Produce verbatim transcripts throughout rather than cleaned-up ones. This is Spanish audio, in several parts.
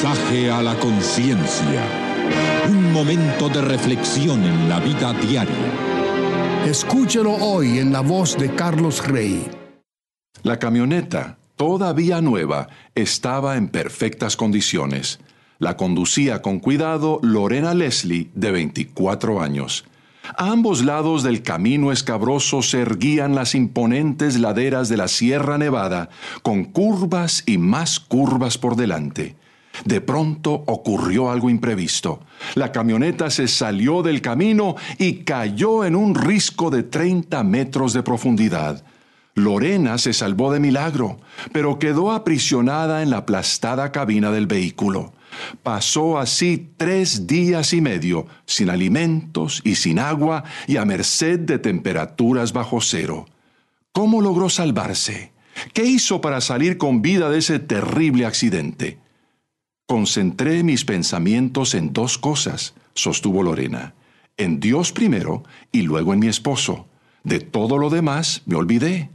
Mensaje a la conciencia. Un momento de reflexión en la vida diaria. Escúchelo hoy en la voz de Carlos Rey. La camioneta, todavía nueva, estaba en perfectas condiciones. La conducía con cuidado Lorena Leslie, de veinticuatro años. A ambos lados del camino escabroso se erguían las imponentes laderas de la Sierra Nevada, con curvas y más curvas por delante. De pronto ocurrió algo imprevisto. La camioneta se salió del camino y cayó en un risco de treinta metros de profundidad. Lorena se salvó de milagro, pero quedó aprisionada en la aplastada cabina del vehículo. Pasó así tres días y medio, sin alimentos y sin agua y a merced de temperaturas bajo cero. ¿Cómo logró salvarse? ¿Qué hizo para salir con vida de ese terrible accidente? Concentré mis pensamientos en dos cosas, sostuvo Lorena. En Dios primero y luego en mi esposo. De todo lo demás me olvidé.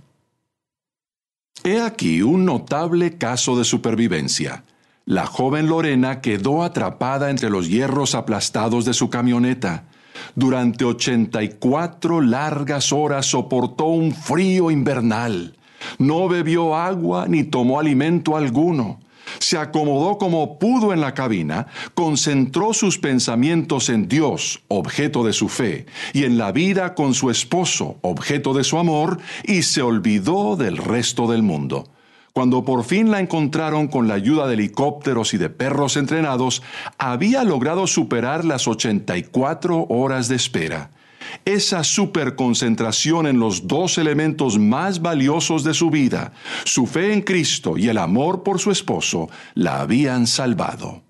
He aquí un notable caso de supervivencia. La joven Lorena quedó atrapada entre los hierros aplastados de su camioneta. Durante ochenta y cuatro largas horas soportó un frío invernal. No bebió agua ni tomó alimento alguno. Se acomodó como pudo en la cabina, concentró sus pensamientos en Dios, objeto de su fe, y en la vida con su esposo, objeto de su amor, y se olvidó del resto del mundo. Cuando por fin la encontraron con la ayuda de helicópteros y de perros entrenados, había logrado superar las ochenta y cuatro horas de espera. Esa superconcentración en los dos elementos más valiosos de su vida, su fe en Cristo y el amor por su esposo, la habían salvado.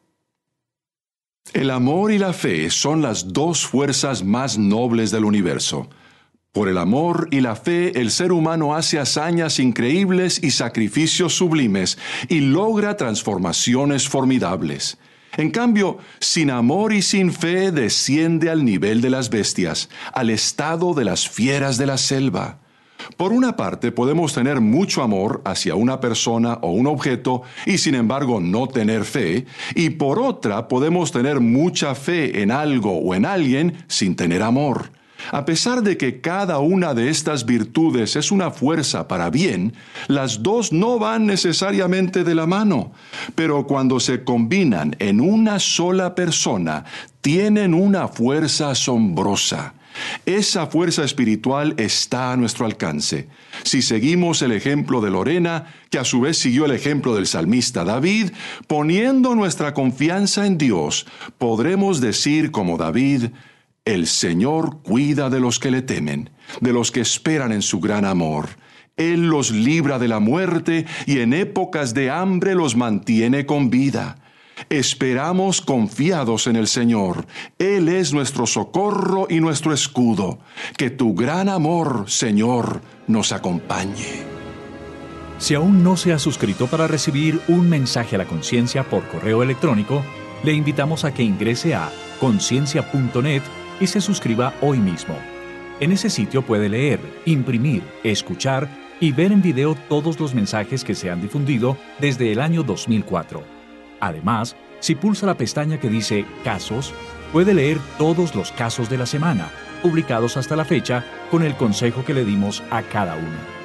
El amor y la fe son las dos fuerzas más nobles del universo. Por el amor y la fe, el ser humano hace hazañas increíbles y sacrificios sublimes y logra transformaciones formidables. En cambio, sin amor y sin fe desciende al nivel de las bestias, al estado de las fieras de la selva. Por una parte, podemos tener mucho amor hacia una persona o un objeto y sin embargo no tener fe, y por otra podemos tener mucha fe en algo o en alguien sin tener amor. A pesar de que cada una de estas virtudes es una fuerza para bien, las dos no van necesariamente de la mano, pero cuando se combinan en una sola persona, tienen una fuerza asombrosa. Esa fuerza espiritual está a nuestro alcance. Si seguimos el ejemplo de Lorena, que a su vez siguió el ejemplo del salmista David, poniendo nuestra confianza en Dios, podremos decir como David: el Señor cuida de los que le temen, de los que esperan en su gran amor. Él los libra de la muerte y en épocas de hambre los mantiene con vida. Esperamos confiados en el Señor. Él es nuestro socorro y nuestro escudo. Que tu gran amor, Señor, nos acompañe. Si aún no se ha suscrito para recibir un mensaje a la conciencia por correo electrónico, le invitamos a que ingrese a conciencia punto net y se suscriba hoy mismo. En ese sitio puede leer, imprimir, escuchar y ver en video todos los mensajes que se han difundido desde el año dos mil cuatro. Además, si pulsa la pestaña que dice Casos, puede leer todos los casos de la semana, publicados hasta la fecha, con el consejo que le dimos a cada uno.